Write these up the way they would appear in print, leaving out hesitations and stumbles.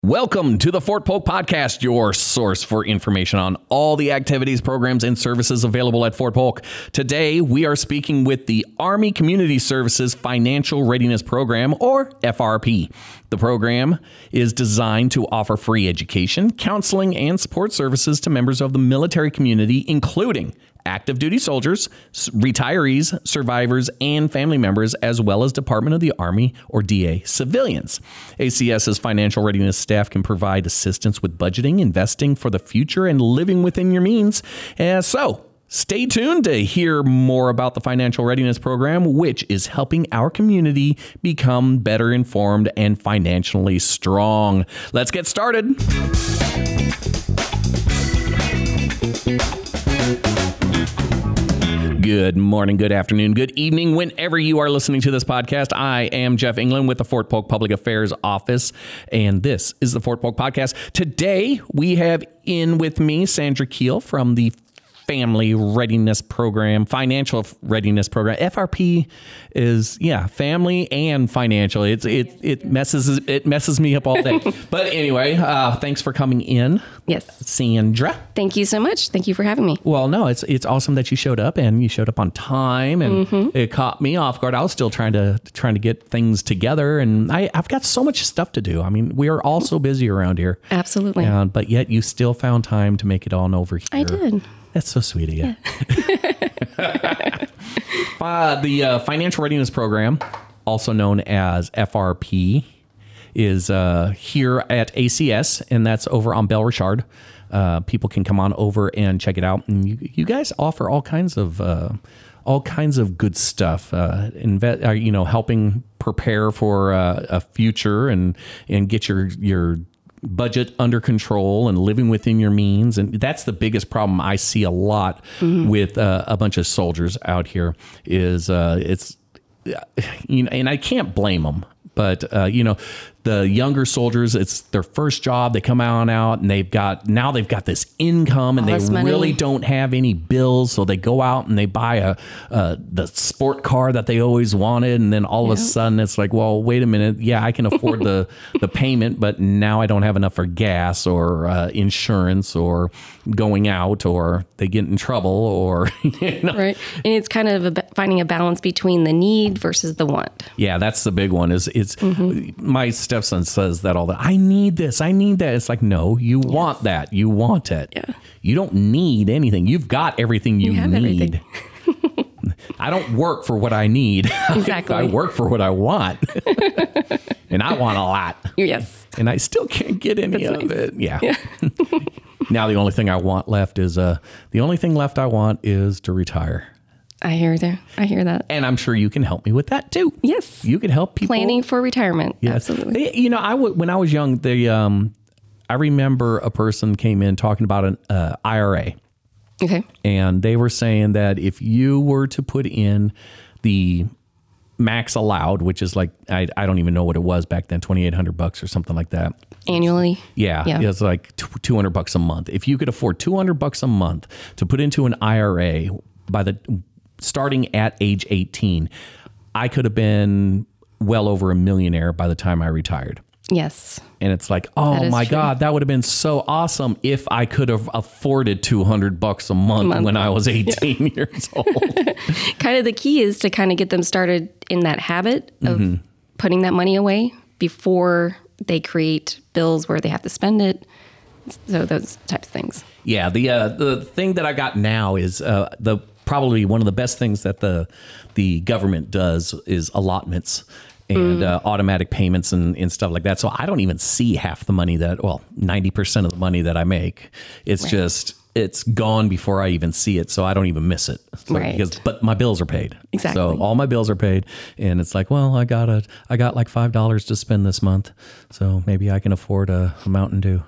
Welcome to the Fort Polk Podcast, your source for information on all the activities, programs, and services available at Fort Polk. Today, we are speaking with the Army Community Services Financial Readiness Program, or FRP. The program is designed to offer free education, counseling, and support services to members of the military community, including active duty soldiers, retirees, survivors, and family members, as well as Department of the Army or DA civilians. ACS's financial readiness staff can provide assistance with budgeting, investing for the future, and living within your means. So stay tuned to hear more about the Financial Readiness Program, which is helping our community become better informed and financially strong. Let's get started. Good morning, good afternoon, good evening, whenever you are listening to this podcast. I am Jeff England with the Fort Polk Public Affairs Office, and this is the Fort Polk Podcast. Today, we have in with me Sandra Keel from the Family Readiness Program, Financial Readiness Program. FRP is, family and financial. It messes me up all day. But anyway, thanks for coming in. Yes. Sandra. Thank you so much. Thank you for having me. Well, no, it's awesome that you showed up, and you showed up on time, and it caught me off guard. I was still trying to get things together, and I've got so much stuff to do. I mean, we are all so busy around here. Absolutely. But yet you still found time to make it on over here. I did. That's so sweet of you. The Financial Readiness Program, also known as FRP, is here at ACS, and that's over on Belle Richard. People can come on over and check it out. And you guys offer all kinds of good stuff. Helping prepare for a future and get your budget under control and living within your means. And that's the biggest problem I see a lot with a bunch of soldiers out here is and I can't blame them, but the younger soldiers, it's their first job. They come out and they've got this income, and they really don't have any bills. So they go out and they buy the sport car that they always wanted. And then all of a sudden it's like, well, wait a minute. Yeah, I can afford the payment, but now I don't have enough for gas or insurance or going out, or they get in trouble, or, Right. And it's kind of finding a balance between the need versus the want. Yeah, that's the big one. My stepson says that all the I need this, I need that. It's like, no, you want that. You want it. Yeah. You don't need anything. You've got everything you need. I don't work for what I need. Exactly. I work for what I want. And I want a lot. Yes. And I still can't get any of it. Yeah. Now the only thing I want left is I want is to retire. I hear that. And I'm sure you can help me with that too. Yes. You can help people. Planning for retirement. Yes. Absolutely. When I was young, I remember a person came in talking about an IRA. Okay. And they were saying that if you were to put in the max allowed, which is like, I don't even know what it was back then, $2,800 or something like that. Annually. Yeah. It's like $200 a month. If you could afford $200 a month to put into an IRA starting at age 18, I could have been well over a millionaire by the time I retired. Yes. And it's like, oh my God, that would have been so awesome if I could have afforded $200 a month when I was 18 years old. Kind of the key is to kind of get them started in that habit of putting that money away before they create bills where they have to spend it. So those types of things. Yeah. The thing that I got now is probably one of the best things that the government does is allotments and automatic payments and stuff like that. So I don't even see half the money 90% of the money that I make. It's just, it's gone before I even see it. So I don't even miss it. But my bills are paid. Exactly. So all my bills are paid, and it's like, well, I got like $5 to spend this month. So maybe I can afford a Mountain Dew.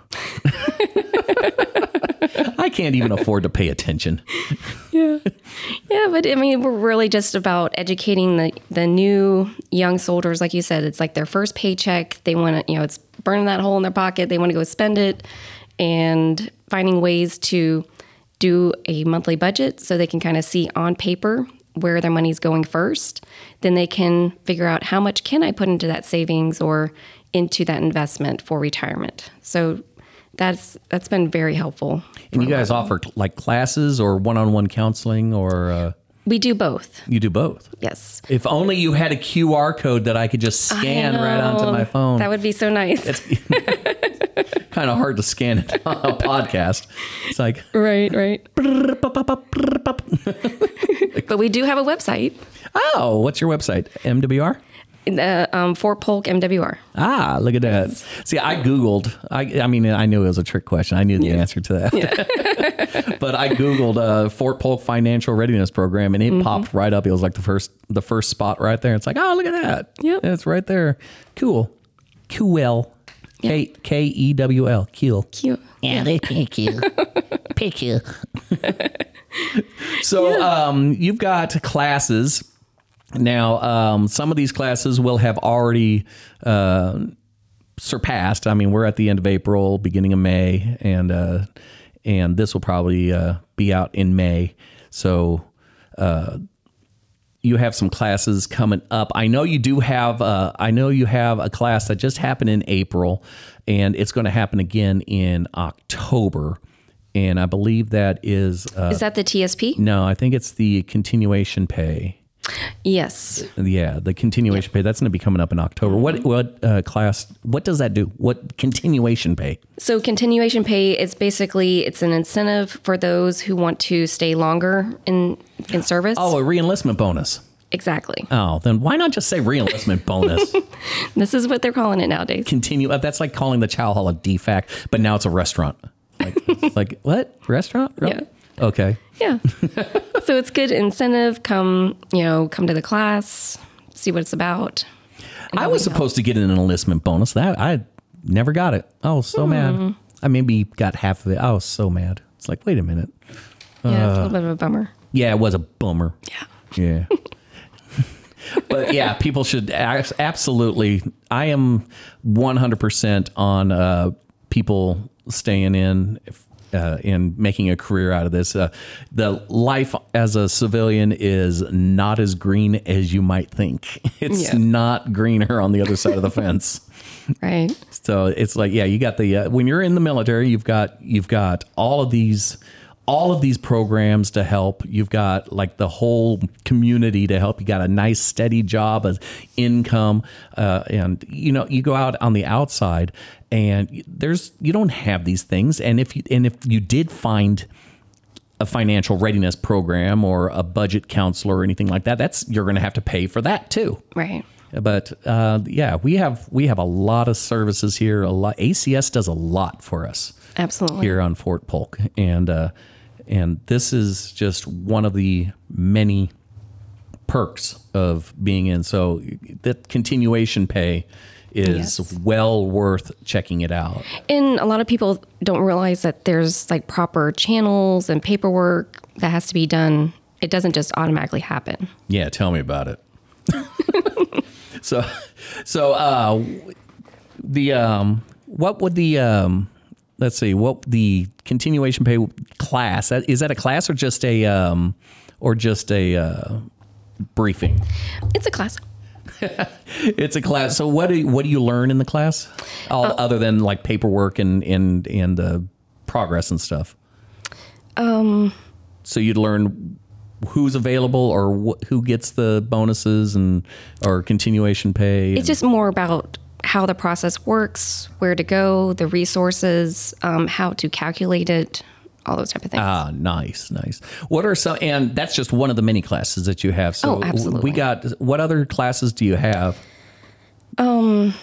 I can't even afford to pay attention. Yeah. But I mean, we're really just about educating the new young soldiers. Like you said, it's like their first paycheck. They want to, it's burning that hole in their pocket. They want to go spend it, and finding ways to do a monthly budget so they can kind of see on paper where their money's going first. Then they can figure out how much can I put into that savings, or into that investment for retirement. So that's been very helpful. And you guys offer like classes or one-on-one counseling, or We do both. you do both? Yes. If only you had a QR code that I could just scan right onto my phone. That would be so nice. It's kind of hard to scan it on a podcast. It's like, right. But we do have a website. oh, what's your website? MWR? Fort Polk MWR. Ah, look at that. See, I Googled, I mean, I knew it was a trick question. I knew the answer to that. But I Googled Fort Polk Financial Readiness Program, and it popped right up. It was like the first spot right there. It's like, oh, look at that. Yep. It's right there. Cool. Cool. Kewl. Cool. Cute. Yeah, they pick you. Pick you. So you've got classes. Now, some of these classes will have already surpassed. I mean, we're at the end of April, beginning of May, and this will probably be out in May. So you have some classes coming up. I know you do have. I know you have a class that just happened in April, and it's going to happen again in October. And I believe that is. Is that the TSP? No, I think it's the continuation pay. Yes. Yeah, the continuation pay, that's going to be coming up in October. What class, what does that do? What continuation pay? So continuation pay is basically, it's an incentive for those who want to stay longer in service. Oh, a reenlistment bonus. Exactly. Oh, then why not just say reenlistment bonus? This is what they're calling it nowadays. Continue. That's like calling the chow hall a DFAC, but now it's a restaurant. Like what? Restaurant? Yeah. Okay. Yeah. So it's good incentive. Come to the class, see what it's about. I was supposed to get an enlistment bonus. That I never got it. I was so mad. I maybe got half of it. I was so mad. It's like, wait a minute. Yeah, it's a little bit of a bummer. Yeah, it was a bummer. Yeah. Yeah. But yeah, people should absolutely. I am 100% on people staying in and making a career out of this. The life as a civilian is not as green as you might think. It's not greener on the other side of the fence. Right. So it's like, yeah, you got the when you're in the military, you've got all of these programs to help. You've got like the whole community to help. You got a nice steady job, of income, and you go out on the outside, and you don't have these things. And if you did find a financial readiness program or a budget counselor or anything like that, you're going to have to pay for that too. Right. But yeah, we have a lot of services here. ACS does a lot for us. Absolutely. Here on Fort Polk, and this is just one of the many perks of being in. So that continuation pay is well worth checking it out. And a lot of people don't realize that there's like proper channels and paperwork that has to be done. It doesn't just automatically happen. Yeah, tell me about it. So what would the let's see, what the continuation pay class, is that a class or just a briefing? It's a class. It's a class. So what do you learn in the class, other than like paperwork and progress and stuff? So you'd learn who's available or who gets the bonuses or continuation pay. It's just more about how the process works, where to go, the resources, how to calculate it, all those type of things. Ah, nice. What are some, and that's just one of the many classes that you have. So absolutely. what other classes do you have? Now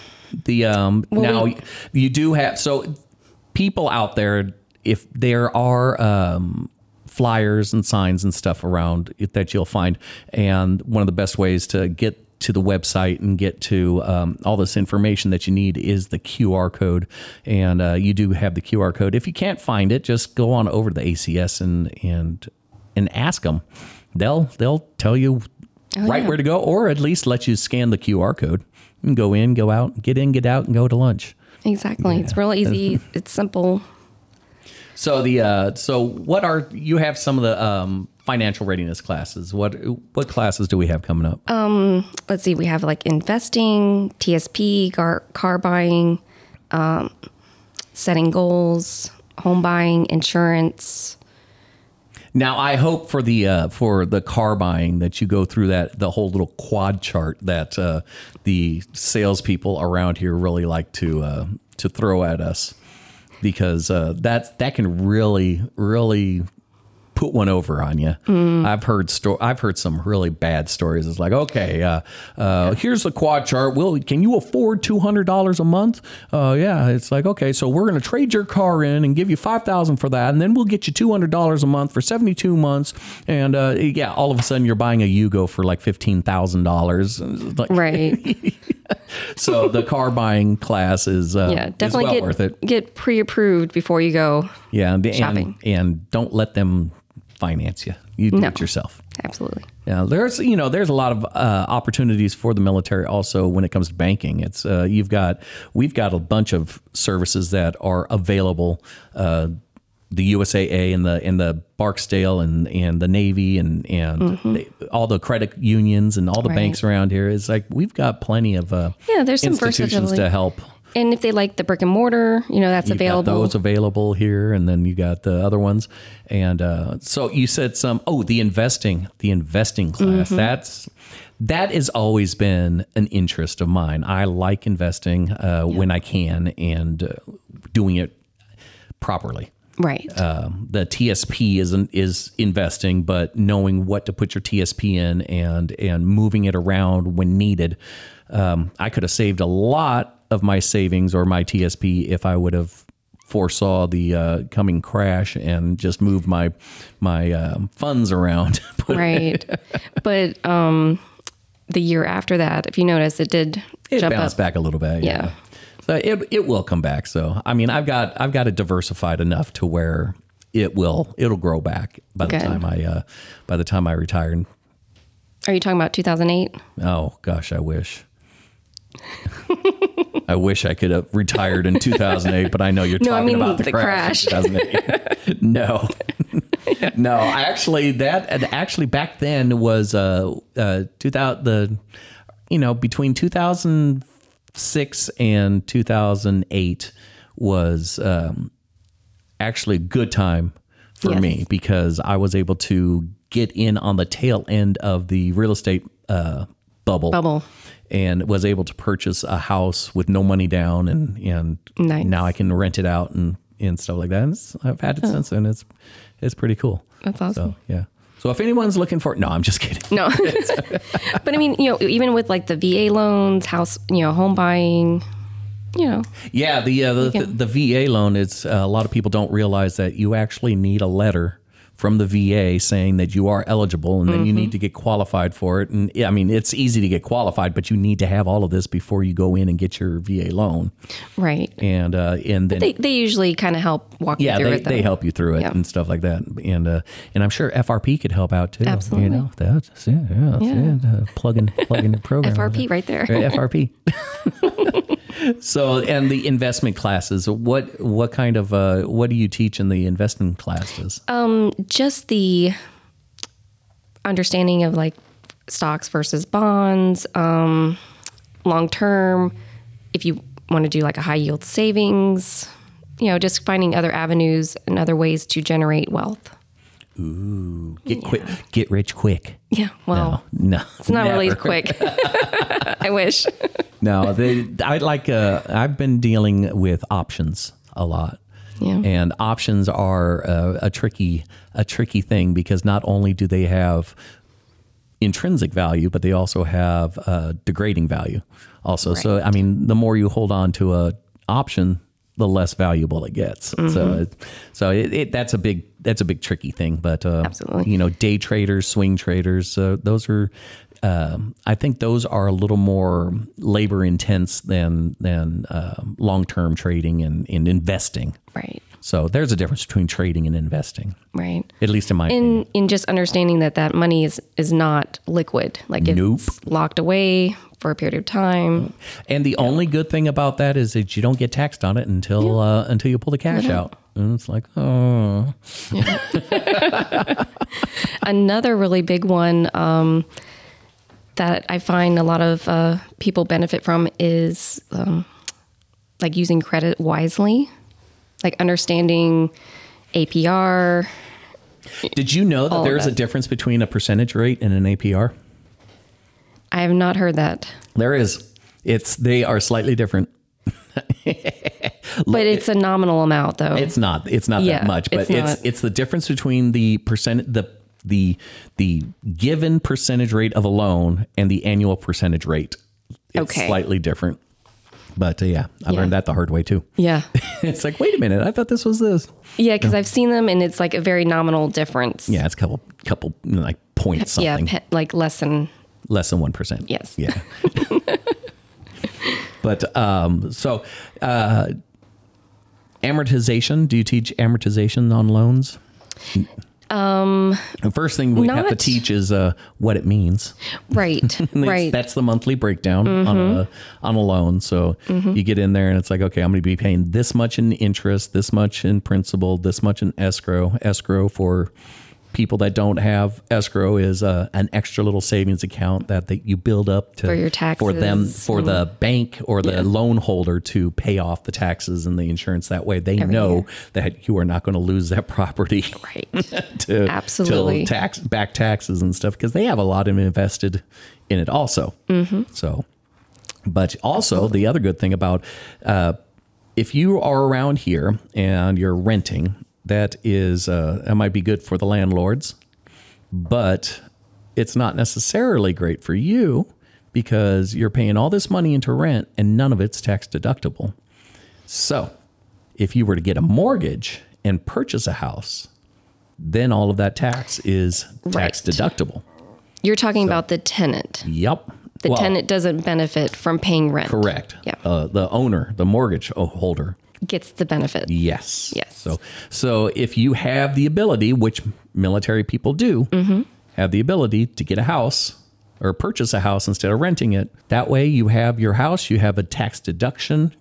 you do have, so people out there, if there are flyers and signs and stuff around that you'll find, and one of the best ways to get to the website and get to all this information that you need is the QR code. And you do have the QR code. If you can't find it, just go on over to the ACS and ask them. They'll tell you where to go, or at least let you scan the QR code and go in, go out, get in, get out, and go to lunch. Exactly. Yeah. It's real easy. It's simple. So you have some of the financial readiness classes. What classes do we have coming up? Let's see. We have like investing, TSP, car buying, setting goals, home buying, insurance. Now, I hope for the car buying that you go through the whole little quad chart that the salespeople around here really like to throw at us, because that can really put one over on you. I've heard some really bad stories. It's like, okay, here's the quad chart. Can you afford $200 a month? Yeah. It's like, okay, so we're going to trade your car in and give you $5,000 for that, and then we'll get you $200 a month for 72 months. And yeah, all of a sudden you're buying a Yugo for like $15,000. Like, Right. So the car buying class is definitely well worth it. Get pre-approved before you go. Yeah, shopping. and don't let them finance you. You do it yourself. Absolutely. Yeah, there's a lot of opportunities for the military also when it comes to banking. It's we've got a bunch of services that are available. The USAA and the Barksdale and the Navy and all the credit unions and all the banks around here. It's like we've got plenty of there's some institutions versatility to help. And if they like the brick and mortar, that's You've available. got those available here, and then you got the other ones. And so you said the investing class. That has always been an interest of mine. I like investing when I can and doing it properly. Right. The TSP is investing, but knowing what to put your TSP in and moving it around when needed. I could have saved a lot of my savings or my TSP if I would have foresaw the coming crash and just moved my funds around. Right. But the year after that, if you notice, it jump bounced up. back a little bit. Yeah. So it will come back. So I mean, I've got it diversified enough to where it'll grow back by the time I retire. Are you talking about 2008? Oh gosh, I wish. I wish I could have retired in 2008, but I know you're talking about the crash. 2008. No. No, actually back then was 2000 between 2006 and 2008 was actually a good time for me, because I was able to get in on the tail end of the real estate bubble. And was able to purchase a house with no money down, and nice. Now I can rent it out and stuff like that. And I've had it since, and it's pretty cool. That's awesome. So yeah. So if anyone's looking for, no, I'm just kidding. No, but I mean, even with like the VA loans, house, home buying, Yeah, the VA loan. It's a lot of people don't realize that you actually need a letter from the VA saying that you are eligible, and then you need to get qualified for it. And I mean, it's easy to get qualified, but you need to have all of this before you go in and get your VA loan. Right. And then they usually kind of help walk you through it. They help you through it and stuff like that. And I'm sure FRP could help out too. Absolutely. That's it. Plugging the program. FRP right there. FRP. So, and the investment classes, what kind of, what do you teach in the investment classes? Just the understanding of like stocks versus bonds, long term, if you want to do like a high yield savings, just finding other avenues and other ways to generate wealth. Ooh, get rich quick. Yeah, well, no, it's not never. really quick. I wish. No, I've been dealing with options a lot. Yeah. And options are a tricky thing, because not only do they have intrinsic value, but they also have degrading value also. Right. So, I mean, the more you hold on to a option, the less valuable it gets. So that's a big tricky thing. But absolutely, day traders, swing traders, those are. I think those are a little more labor intense than long term trading and investing. Right. So there's a difference between trading and investing, Right. at least in my opinion. In just understanding that money is not liquid. Like it's Nope. locked away for a period of time. And the only good thing about that is that you don't get taxed on it until you pull the cash out. And it's like, oh. Another really big one that I find a lot of people benefit from is like using credit wisely, like understanding APR. Did you know that All of there's a that. difference between a percentage rate and an APR? I have not heard that, There is. They are slightly different. but it's a nominal amount though. It's not Yeah, that much, but it's not. it's the difference between the given percentage rate of a loan and the annual percentage rate. It's Okay. slightly different. But I learned that the hard way too. Yeah. It's like, wait a minute, I thought this was this. Yeah, because I've seen them and it's like a very nominal difference. Yeah, it's a couple like points something. Yeah, like less than, Less than 1%. yes. Yeah. But so amortization, do you teach amortization on loans? The first thing we have to not- teach is what it means. Right, right. That's the monthly breakdown on a loan. So you get in there and it's like, okay, I'm going to be paying this much in interest, this much in principal, this much in escrow. Escrow for people that don't have escrow is an extra little savings account that you build up to For your for them, taxes for the bank or the loan holder to pay off the taxes and the insurance. That way they know year. that you are not going to lose that property Right. to Absolutely. to back taxes and stuff, because they have a lot of invested in it also. So, but also the other good thing about if you are around here and you're renting, that might be good for the landlords, but it's not necessarily great for you because you're paying all this money into rent and none of it's tax deductible. So if you were to get a mortgage and purchase a house, then all of that tax is tax Right. deductible. You're talking about the tenant. Yep. The tenant doesn't benefit from paying rent. Correct. Yeah. The owner, the mortgage holder. Gets the benefit. Yes. Yes. So if you have the ability, which military people do, have the ability to get a house or purchase a house instead of renting it, that way you have your house, you have a tax deduction,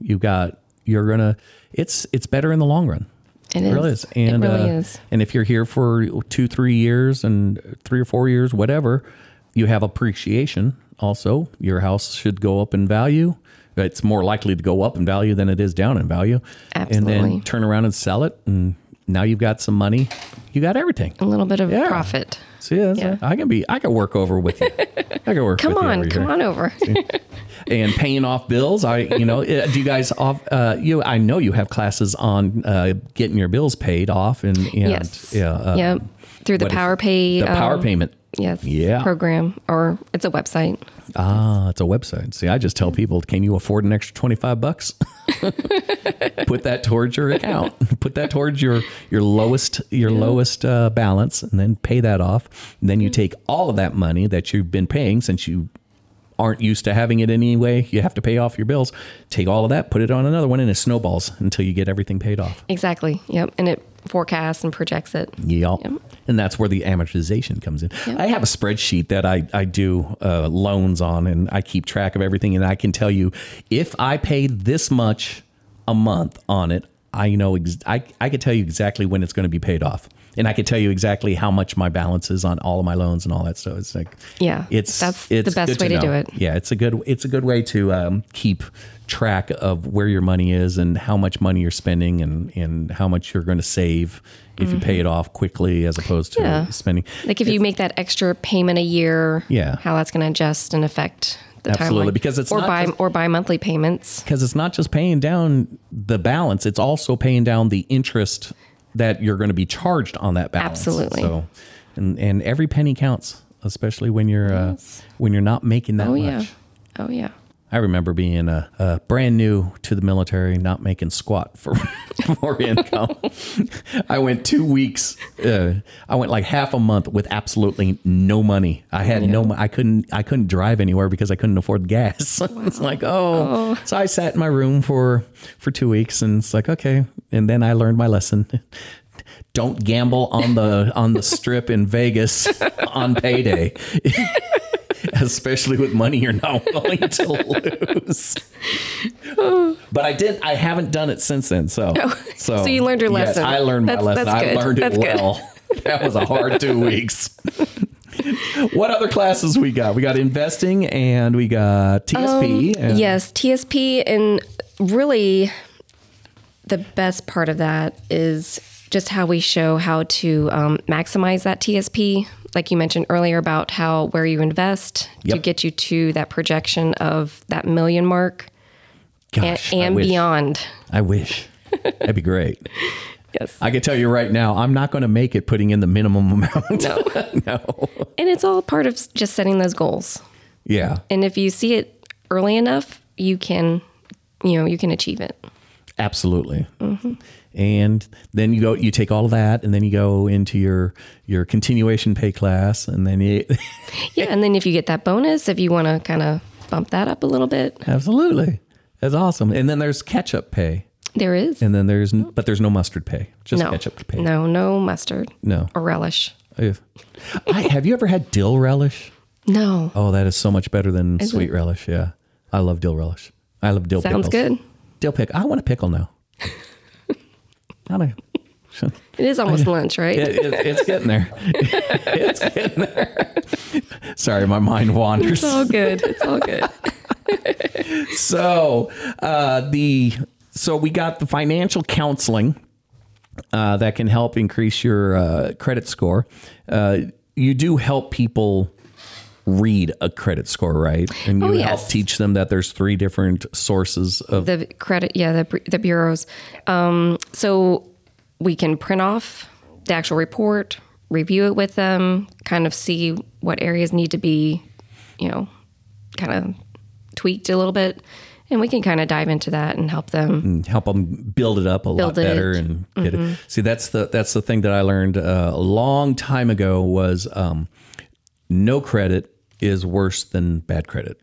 it's better in the long run. It It really is. And, it really is. And if you're here for 2-3 years and 3 or 4 years, whatever, you have appreciation. Also, your house should go up in value. It's more likely to go up in value than it is down in value. Absolutely. And then turn around and sell it. And now you've got some money. You got everything. A little bit of Yeah. profit. See, I can work over with you. I can work Come with you on, over come here. on over. And paying off bills. Do you guys I know you have classes on getting your bills paid off and Yes. yeah, Yep. Through the what is- PowerPay. the power payment. Yes. Yeah. Program, or it's a website. It's a website. See, I just tell people, can you afford an extra $25? Put that towards your account. Put that towards your lowest balance, and then pay that off. And then you take all of that money that you've been paying, since you aren't used to having it anyway. You have to pay off your bills. Take all of that, put it on another one, and it snowballs until you get everything paid off. Exactly. Yep. And it forecasts and projects it. Yep. And that's where the amortization comes in. I have a spreadsheet that I do loans on, and I keep track of everything. And I can tell you, if I paid this much a month on it, I know I could tell you exactly when it's going to be paid off. And I could tell you exactly how much my balance is on all of my loans and all that stuff. It's like, Yeah. that's the best good way to know. do it. Yeah, it's a good way to keep track of where your money is and how much money you're spending and how much you're going to save if you pay it off quickly as opposed to Yeah. spending. Like if you make that extra payment a year, Yeah. how that's going to adjust and affect the Absolutely, timeline. because it's or not just- bi monthly payments. Because it's not just paying down the balance, it's also paying down the interest that you're going to be charged on that balance. Absolutely. So, and every penny counts, especially when you're not making that Oh much. yeah. Oh yeah. I remember being brand new to the military, not making squat for income. I went 2 weeks. I went like half a month with absolutely no money. I had I couldn't drive anywhere because I couldn't afford gas. Wow. It's like, so I sat in my room for 2 weeks, and it's like, okay. And then I learned my lesson. Don't gamble on the strip in Vegas on payday. Especially with money you're not willing to lose. But I haven't done it since then. So you learned your lesson. Yes, I learned my lesson. I learned it well. Good. That was a hard 2 weeks. What other classes we got? We got investing and we got TSP. Yes, TSP. And really the best part of that is just how we show how to maximize that TSP. Like you mentioned earlier about where you invest to get you to that projection of that million mark. Gosh, and beyond. I wish. That'd be great. Yes. I can tell you right now, I'm not going to make it putting in the minimum amount. No. And it's all part of just setting those goals. Yeah. And if you see it early enough, you can achieve it. Absolutely. Mm-hmm. And then you take all of that, and then you go into your continuation pay class, and then and then if you get that bonus, if you want to kind of bump that up a little bit. Absolutely. That's awesome. And then there's catch-up pay. There is. And then there's no mustard pay. Just ketchup pay. No mustard. No. Or relish. Have you ever had dill relish? No. Oh, that is so much better than sweet relish. Yeah. I love dill relish. I love dill pickles. Sounds good. Dill pickle. I want a pickle now. It is almost lunch, right? It's getting there. It's getting there. Sorry, my mind wanders. It's all good. It's all good. So we got the financial counseling that can help increase your credit score. You do help people read a credit score, right? And you help teach them that there's 3 different sources of the credit. Yeah, the bureaus. So we can print off the actual report, review it with them, kind of see what areas need to be, kind of tweaked a little bit. And we can kind of dive into that and help them build it up a lot better and get it. See, that's the thing that I learned a long time ago was no credit is worse than bad credit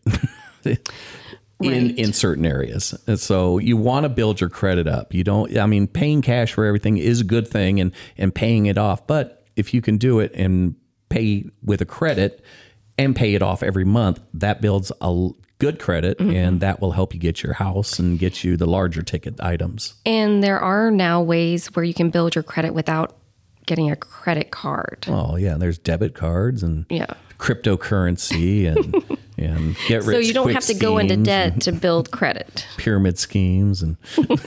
in certain areas. And so you want to build your credit up. Paying cash for everything is a good thing and paying it off. But if you can do it and pay with a credit and pay it off every month, that builds a good credit, and that will help you get your house and get you the larger ticket items. And there are now ways where you can build your credit without getting a credit card. Oh yeah, there's debit cards and cryptocurrency and get rich so you don't quick have to go into debt to build credit. Pyramid schemes and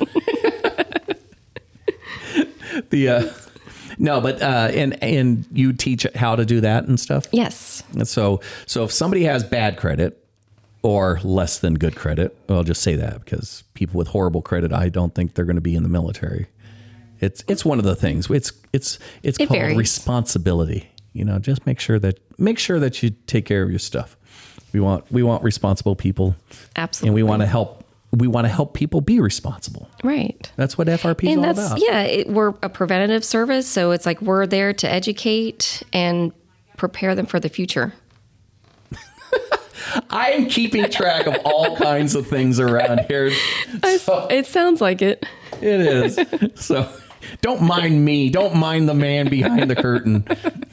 and you teach how to do that and stuff. Yes. And so if somebody has bad credit or less than good credit, well, I'll just say that because people with horrible credit, I don't think they're going to be in the military. It's one of the things. It's called varies. Responsibility. Just make sure that you take care of your stuff. We want responsible people. Absolutely. And we want to help people be responsible. Right. That's what FRP is all about. Yeah, we're a preventative service, so it's like we're there to educate and prepare them for the future. I am keeping track of all kinds of things around here. It sounds like it. It is. So don't mind me. Don't mind the man behind the curtain.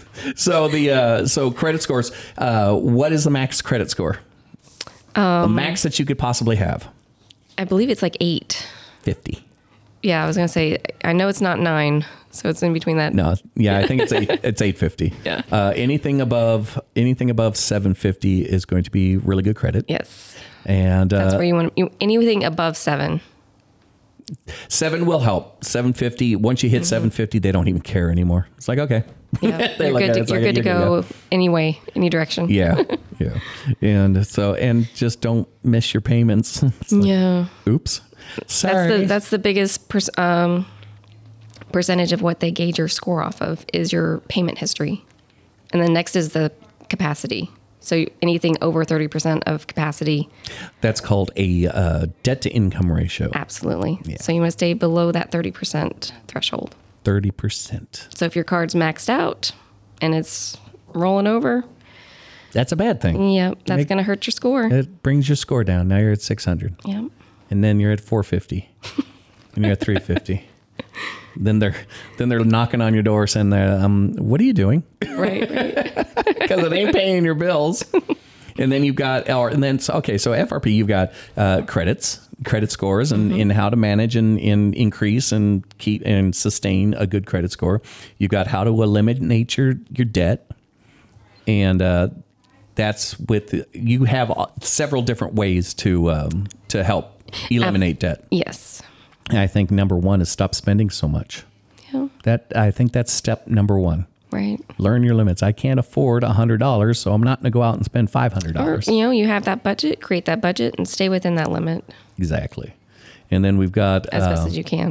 So credit scores. What is the max credit score? The max that you could possibly have? I believe it's like 850. Yeah, I was going to say, I know it's not 9, so it's in between that. No, yeah, I think it's 850. Yeah. Anything above 750 is going to be really good credit. Yes. And that's where you want anything above 7. 7 will help. 750. Once you hit 750, they don't even care anymore. It's like, okay. Yeah, you're good to go anyway, any direction. Yeah. Yeah. And just don't miss your payments. Like, oops. Sorry. That's the biggest percentage of what they gauge your score off of is your payment history. And then next is the capacity. So anything over 30% of capacity, That's called a debt to income ratio. absolutely. So you want to stay below that 30% threshold. 30%. So if your card's maxed out and it's rolling over, That's a bad thing. yep, that's going to hurt your score. It brings your score down. Now you're at 600. Yep. And then you're at 450. And you're at 350. Then they're knocking on your door saying, what are you doing? Right. Because it ain't paying your bills. And then you've got, so FRP, you've got credit scores, and how to manage and increase and keep and sustain a good credit score. You've got how to eliminate your debt. And that's you have several different ways to help eliminate debt. Yes. And I think number one is stop spending so much. Yeah. I think that's step number one. Right. Learn your limits. I can't afford $100, so I'm not going to go out and spend $500. Or, you have that budget, create that budget and stay within that limit Exactly. And then we've got as best as you can.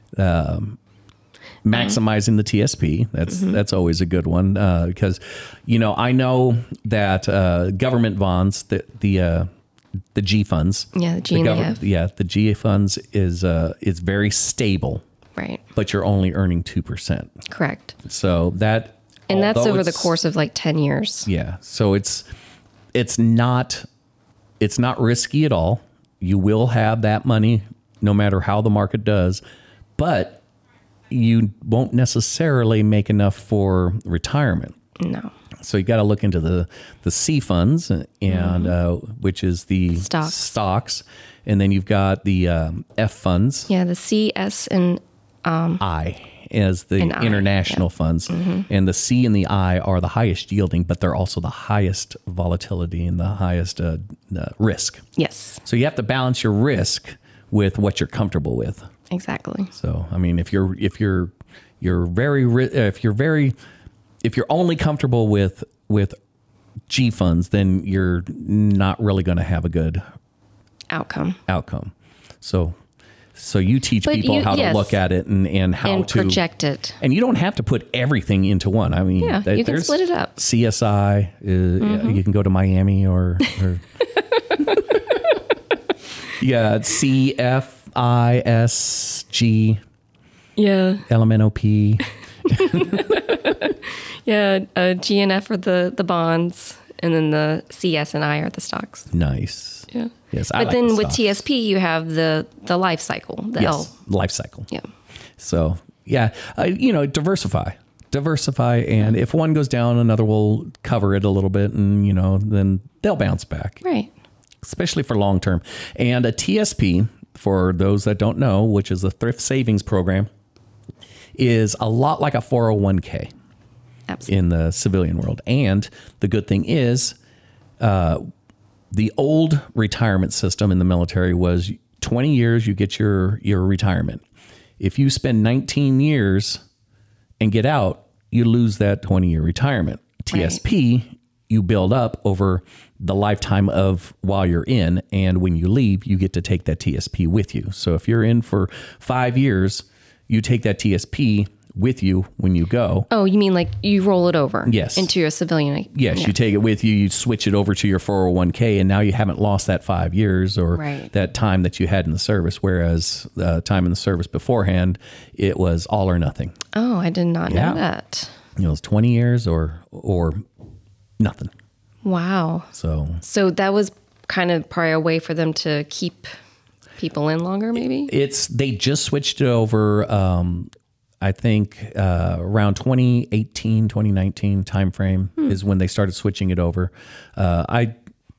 maximizing the TSP. That's always a good one because, I know that government bonds, the G funds. Yeah, the G and the F. Yeah, the G funds is very stable, Right. but you're only earning 2%. Correct. So that, And that's although over the it's- course of like 10 years. Yeah. So it's not risky at all. You will have that money no matter how the market does, but you won't necessarily make enough for retirement. No. So you got to look into the C funds and which is the stocks, and then you've got the F funds. Yeah, the C, S, and I as the And I, international funds, and the C and the I are the highest yielding, but they're also the highest volatility and the highest risk. yes, So you have to balance your risk with what you're comfortable with. exactly. So I mean, if you're only comfortable with G funds, then you're not really going to have a good Outcome. So you teach But people how to look at it and how And to project it. And you don't have to put everything into one. I mean, Yeah, you can there's split it up. CSI. You can go to Miami or yeah, CFISG, Yeah. LMNOP. Yeah. G and F are the bonds, and then the C, S, and I are the stocks. Nice. Yeah. Yes, But then with TSP, you have the life cycle, the L. life cycle. Yeah. So yeah, diversify, and if one goes down, another will cover it a little bit, and then they'll bounce back. Right. Especially for long term. And a TSP, for those that don't know, which is a thrift savings program, is a lot like a 401k Absolutely. in the civilian world. And the good thing is, the old retirement system in the military was 20 years, you get your retirement. If you spend 19 years and get out, you lose that 20-year retirement. TSP, you build up over the lifetime of while you're in, and when you leave, you get to take that TSP with you. So if you're in for 5 years, you take that TSP with you when you go. Oh, you mean like you roll it over? Yes. Into your civilian? Yes, you take it with you, you switch it over to your 401k, and now you haven't lost that 5 years or that time that you had in the service, whereas time in the service beforehand, it was all or nothing. Oh, I did not know that. It was 20 years or nothing. Wow. So that was kind of probably a way for them to keep people in longer, maybe? They just switched it over, I think around 2018, 2019 timeframe is when they started switching it over. I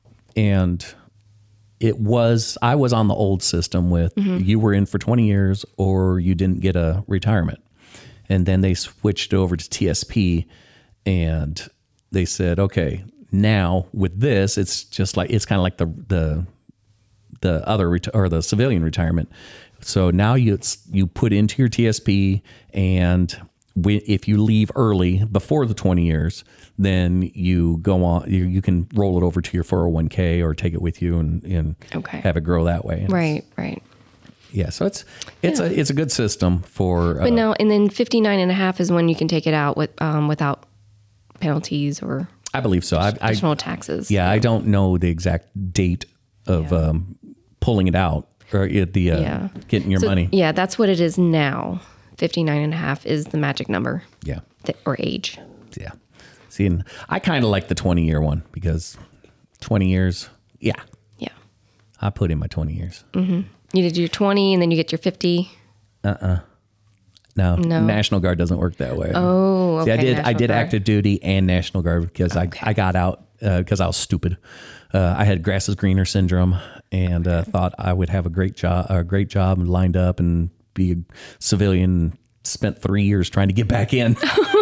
was on the old system with you were in for 20 years or you didn't get a retirement. And then they switched over to TSP and they said, okay, now with this, it's kind of like the other or the civilian retirement. So now you put into your TSP, and if you leave early before the 20 years, then you go on. You can roll it over to your 401k or take it with you and have it grow that way. Right. Yeah, so it's a good system for. But now, and then 59 and a half is when you can take it out without penalties or. I believe so. additional taxes. Yeah, I don't know the exact date of pulling it out or getting your money. Yeah, that's what it is now. 59.5 is the magic number. Yeah. Or age. Yeah. See, and I kind of like the 20-year one because 20 years, yeah. Yeah. I put in my 20 years. Mm-hmm. You did your 20 and then you get your 50. No, National Guard doesn't work that way. Oh, okay. See, I did Guard. active duty and National Guard because I got out because I was stupid. I had grass is greener syndrome and thought I would have a great job and lined up and be a civilian. Spent 3 years trying to get back in.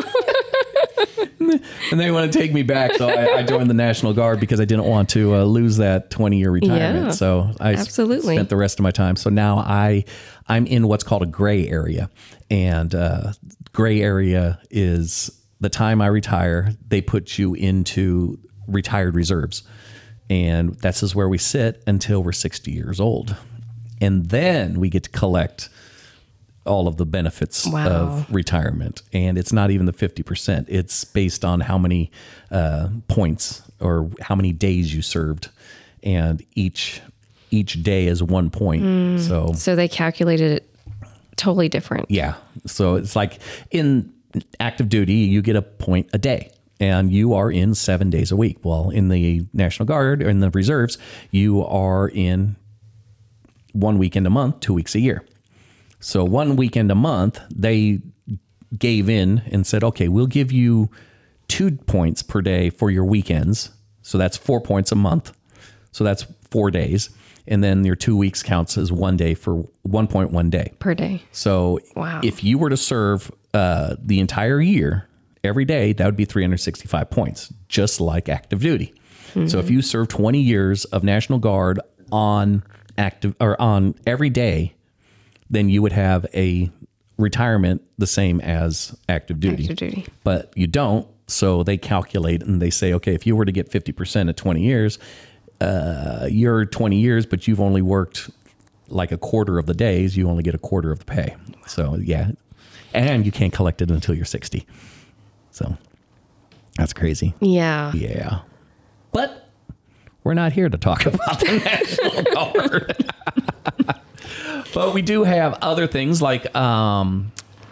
And they want to take me back. So I joined the National Guard because I didn't want to lose that 20-year retirement. Yeah, so I spent the rest of my time. So now I'm in what's called a gray area. And gray area is the time I retire, they put you into retired reserves. And this is where we sit until we're 60 years old. And then we get to collect all of the benefits of retirement. And it's not even the 50%. It's based on how many points or how many days you served. And each day is 1 point. So they calculated it totally different. Yeah. So it's like in active duty, you get a point a day. And you are in 7 days a week. Well, in the National Guard or in the reserves, you are in 1 weekend a month, 2 weeks a year. So 1 weekend a month, they gave in and said, okay, we'll give you 2 points per day for your weekends. So that's 4 points a month. So that's 4 days. And then your 2 weeks counts as 1 day for 1.1 day. Per day. So if you were to serve the entire year, every day, that would be 365 points, just like active duty. Mm-hmm. So if you serve 20 years of National Guard on every day, then you would have a retirement the same as active duty. But you don't. So they calculate and they say, okay, if you were to get 50% at 20 years, you're 20 years, but you've only worked like a quarter of the days. You only get a quarter of the pay. So yeah. And you can't collect it until you're 60. So that's crazy. Yeah. Yeah. But we're not here to talk about the National Guard. But we do have other things like, you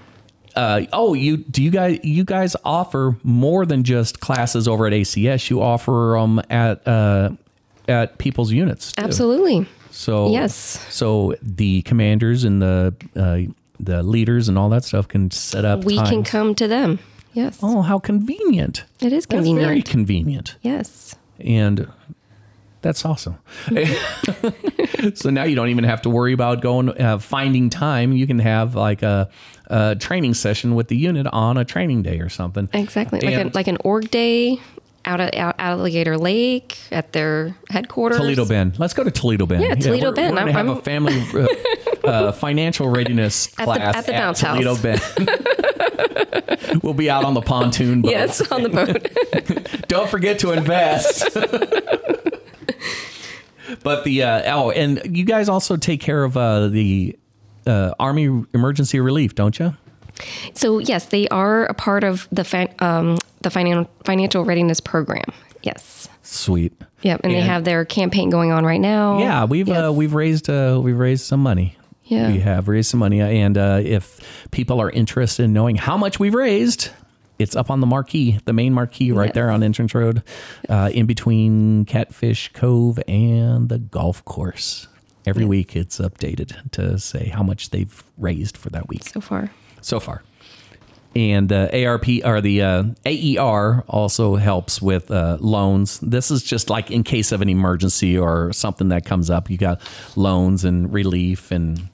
guys offer more than just classes over at ACS. You offer them at people's units too. Absolutely. So yes. So the commanders and the leaders and all that stuff can set up. We can come to them. Yes. Oh, how convenient! It is convenient. That's very convenient. Yes. And that's awesome. So now you don't even have to worry about finding time. You can have like a training session with the unit on a training day or something. Exactly. Like an org day out at Alligator Lake at their headquarters. Toledo Bend. Let's go to Toledo Bend. Yeah, Toledo Bend. We're going to have a family financial readiness class at the bounce Toledo house. Bend. We'll be out on the pontoon boat. Yes, on the boat. Don't forget to invest. But and you guys also take care of the Army Emergency Relief, don't you? So yes, they are a part of the financial readiness program. Yes. Sweet. Yep, and they have their campaign going on right now. Yeah, we've raised some money. Yeah, we have raised some money, and if people are interested in knowing how much we've raised, it's up on the marquee, the main marquee right there on Entrance Road, in between Catfish Cove and the golf course. Every week it's updated to say how much they've raised for that week. So far. And ARP or the AER also helps with loans. This is just like in case of an emergency or something that comes up. You got loans and relief and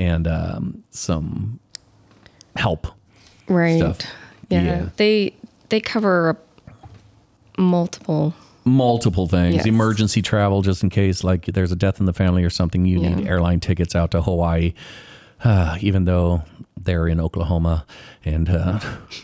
some help. Right. Stuff. Yeah. They cover multiple things. Yes. Emergency travel, just in case like there's a death in the family or something. You need airline tickets out to Hawaii, even though they're in Oklahoma. And no,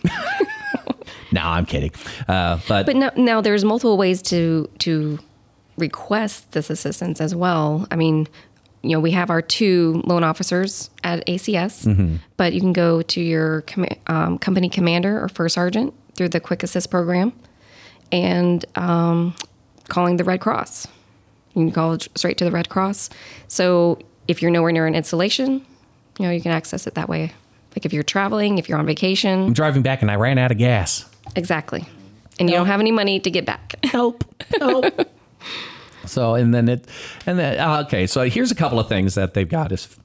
I'm kidding. But now there's multiple ways to request this assistance as well. I mean, we have our 2 loan officers at ACS, but you can go to your company commander or first sergeant through the Quick Assist program, and calling the Red Cross. You can call straight to the Red Cross. So if you're nowhere near an installation, you can access it that way. Like if you're traveling, if you're on vacation. I'm driving back and I ran out of gas. Exactly. And you don't have any money to get back. Help. So, okay. So here's a couple of things that they've got is,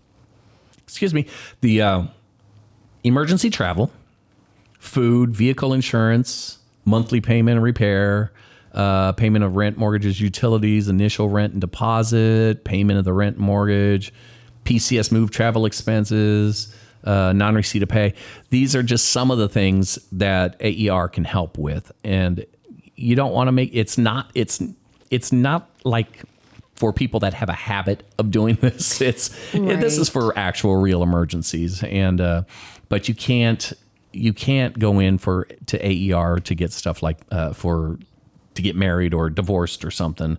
the emergency travel, food, vehicle insurance, monthly payment and repair, payment of rent, mortgages, utilities, initial rent and deposit, payment of the rent mortgage, PCS move travel expenses, non-receipt of pay. These are just some of the things that AER can help with. And you don't want to make, it's not like for people that have a habit of doing this. This is for actual real emergencies. And, but you can't go in to AER to get stuff like, to get married or divorced or something.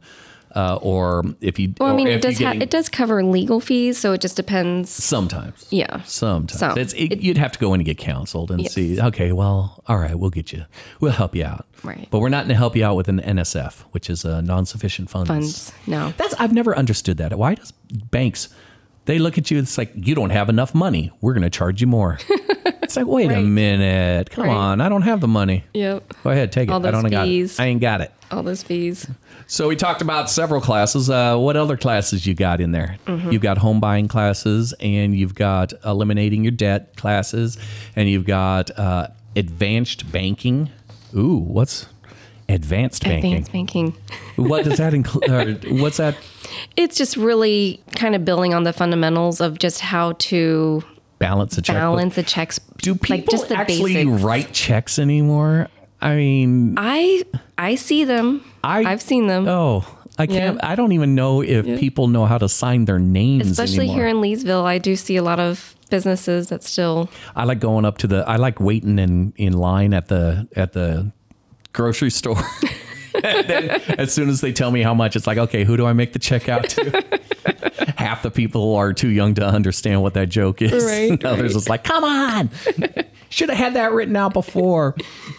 Or if you, well, I mean, it does cover legal fees, so it just depends. Sometimes, yeah, sometimes you'd have to go in and get counseled and see. Okay, well, all right, we'll help you out. Right, but we're not going to help you out with an NSF, which is a non-sufficient funds. No, I've never understood that. Why does banks? They look at you. It's like you don't have enough money. We're going to charge you more. It's like, wait a minute. Come on. I don't have the money. Yep. Go ahead, take it. All those I don't fees. got it. I ain't got it. All those fees. So we talked about several classes. What other classes you got in there? Mm-hmm. You've got home buying classes, and you've got eliminating your debt classes, and you've got advanced banking. Ooh, what's advanced banking? Advanced banking. What does that include? What's that? It's just really kind of building on the fundamentals of just how to balance a checks. Do people like just the actually basics. write checks anymore? I mean, I see them. I've seen them. Oh, I can't. Yeah. I don't even know if people know how to sign their names, especially anymore. Here in Leesville. I do see a lot of businesses that still. I like going up to I like waiting in line at the grocery store. And then as soon as they tell me how much, it's like, okay, who do I make the check out to? Half the people are too young to understand what that joke is. Right, Others is like, come on, should have had that written out before.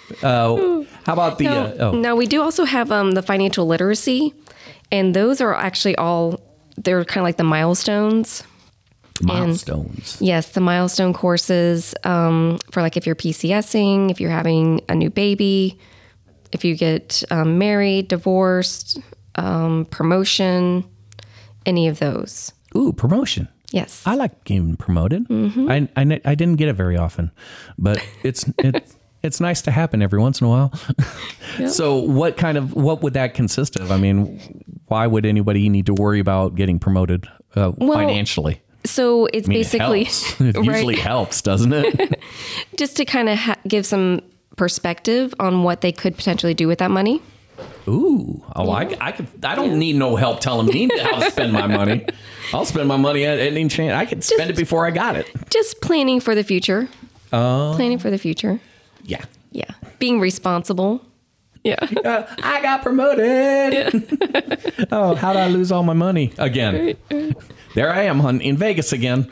How about the? No, we do also have the financial literacy, and those are actually they're kind of like the milestones. Milestones. And yes, the milestone courses for like if you're PCSing, if you're having a new baby, if you get married, divorced, promotion, any of those. Ooh, promotion. Yes. I like getting promoted. Mm-hmm. I didn't get it very often, but it's nice to happen every once in a while. Yep. So what would that consist of? I mean, why would anybody need to worry about getting promoted financially? So it's basically... It usually helps, doesn't it? Just to kind of give some perspective on what they could potentially do with that money. Ooh, I don't need no help telling me how to spend my money. I'll spend my money at any chance. I could spend it before I got it. Just planning for the future. Planning for the future. Yeah. Yeah. Being responsible. Yeah. I got promoted. Yeah. Oh, how did I lose all my money again? Right. There I am in Vegas again.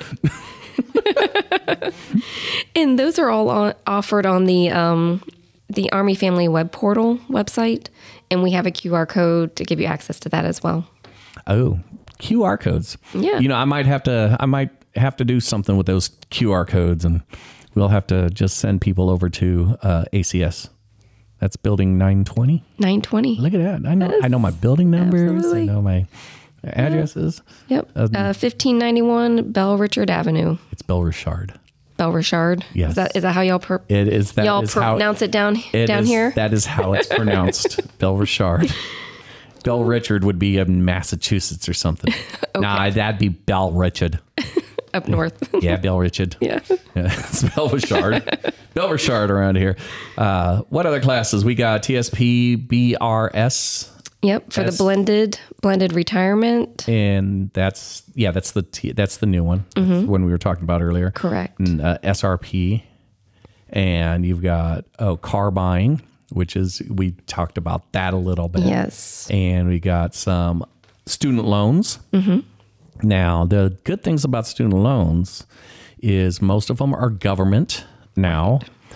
And those are all offered on the Army Family Web Portal website, and we have a QR code to give you access to that as well. Oh, QR codes. Yeah. I might have to do something with those QR codes, and we'll have to just send people over to ACS. That's building 920. 920. Look at that. I know my building numbers. Absolutely. I know my addresses. Yep. 1591 Belle Richard Avenue. It's Belle Richard. Belle Richard. Yes. Is that how y'all it is? That y'all is pronounce it down here? That is how it's pronounced. Belle Richard. Belle Richard would be in Massachusetts or something. Okay. Nah, that'd be Belle Richard. Up north. Yeah, Belle Richard. Yeah. It's Belle Richard. Belle Richard around here. What other classes? We got TSP, BRS. Yep, for the blended retirement. And that's the new one. Mm-hmm. When we were talking about earlier. Correct. And, SRP. And you've got car buying, which is, we talked about that a little bit. Yes. And we got some student loans. Mm-hmm. Now, the good things about student loans is most of them are government now.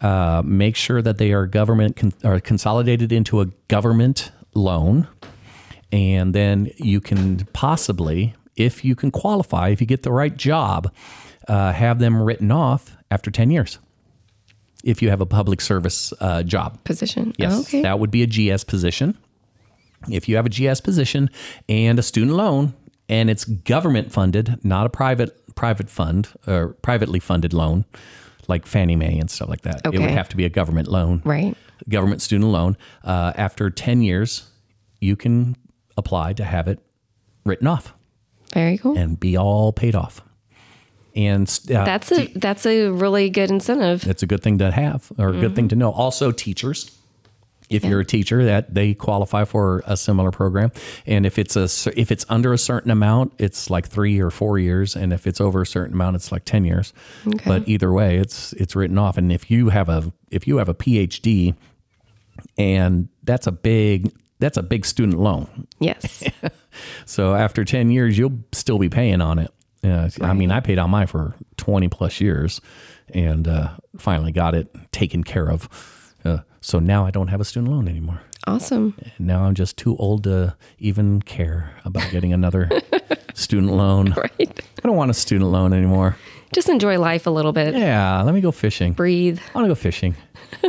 Make sure that they are are consolidated into a government loan. And then you can possibly, if you can qualify, if you get the right job, have them written off after 10 years. If you have a public service job. Position. Yes, Okay. that would be a GS position. If you have a GS position and a student loan, and it's government funded, not a private fund or privately funded loan, like Fannie Mae and stuff like that. It would Okay. have to be a government loan. Right. Government student loan. After 10 years, you can apply to have it written off Very cool. and be all paid off. And That's a really good incentive. it's a good thing to have, or a good thing to know. Also, teachers. If you're a teacher, that they qualify for a similar program. And if it's under a certain amount, it's like 3 or 4 years, and if it's over a certain amount, it's like 10 years. Okay. But either way, it's written off. And if you have a PhD, and that's a big student loan. Yes. So after 10 years, you'll still be paying on it. I mean, I paid on mine for 20 plus years, and finally got it taken care of. So now I don't have a student loan anymore. Awesome. And now I'm just too old to even care about getting another student loan. Right. I don't want a student loan anymore. Just enjoy life a little bit. Yeah, let me go fishing. Breathe. I want to go fishing.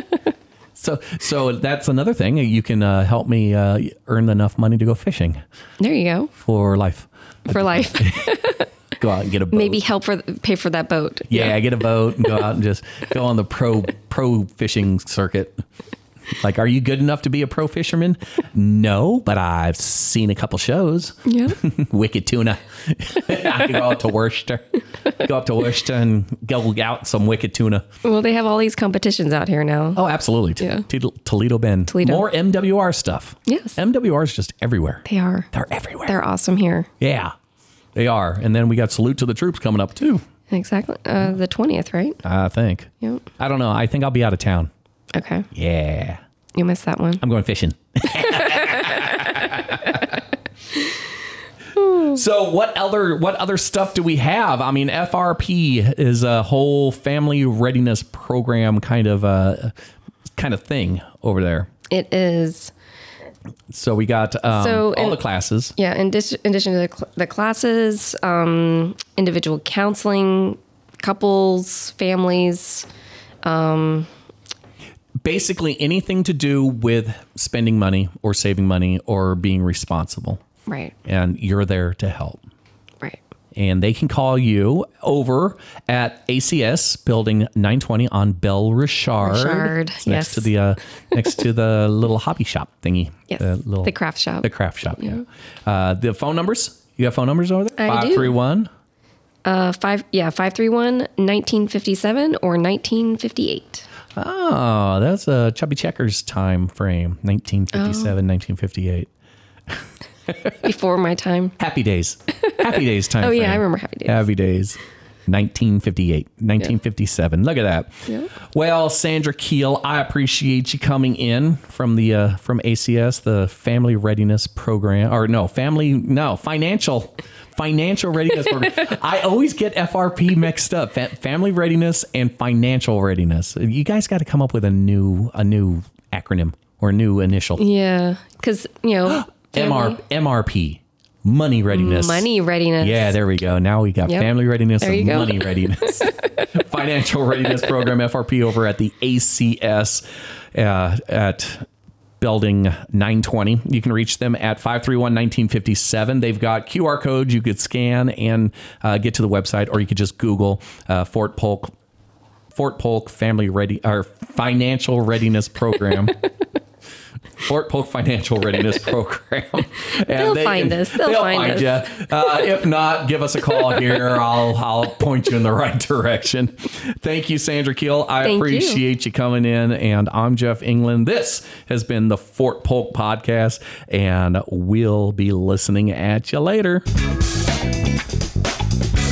So that's another thing. You can help me earn enough money to go fishing There you go. for life. For life. Go out and get a boat. Maybe pay for that boat. Yeah, get a boat and go out and just go on the pro fishing circuit. Like, are you good enough to be a pro fisherman? No, but I've seen a couple shows. Yeah. Wicked tuna. I could go out to Worcester. Go up to Worcester and go out some wicked tuna. Well, they have all these competitions out here now. Oh, absolutely. Yeah. Toledo Bend. Toledo. More MWR stuff. Yes. MWR is just everywhere. They are. They're everywhere. They're awesome here. Yeah, they are. And then we got Salute to the Troops coming up too, Exactly. The 20th, right? I think. Yep. I don't know. I think I'll be out of town. Okay. Yeah. You missed that one. I'm going fishing. So what other stuff do we have? I mean, FRP is a whole family readiness program kind of thing over there. It is. So we got all the classes. Yeah. In addition to the classes, individual counseling, couples, families. Basically anything to do with spending money or saving money or being responsible. Right. And you're there to help. Right. And they can call you over at ACS Building 920 on Belle Richard. Richard, Next to the little hobby shop thingy. Yes. The craft shop. The craft shop. Yeah. The phone numbers. You have phone numbers over there? I do. 531. 531-1957 or 1958. Oh, that's a Chubby Checkers time frame. 1957, 1958. Before my time. Happy Days. Happy Days time Oh, frame. yeah, I remember Happy Days. Happy Days. 1958, 1957. Look at that. Yeah. Well, Sandra Keel, I appreciate you coming in from ACS, the Family Readiness Program, Financial Readiness Program. I always get FRP mixed up. Family Readiness and Financial Readiness. You guys got to come up with a new acronym or a new initial. Yeah. Because, MRP. Money Readiness. Money readiness. Yeah, there we go. Now we got Family Readiness There and you go. Money Readiness. Financial Readiness Program, FRP, over at the ACS at Building 920. You can reach them at 531-1957. They've got QR codes you could scan and get to the website, or you could just Google Fort Polk Financial Readiness Program. Fort Polk Financial Readiness Program. And They'll find us. They'll find us. you. If not, give us a call here. I'll point you in the right direction. Thank you, Sandra Keel. I appreciate you coming in. And I'm Jeff England. This has been the Fort Polk Podcast, and we'll be listening at you later.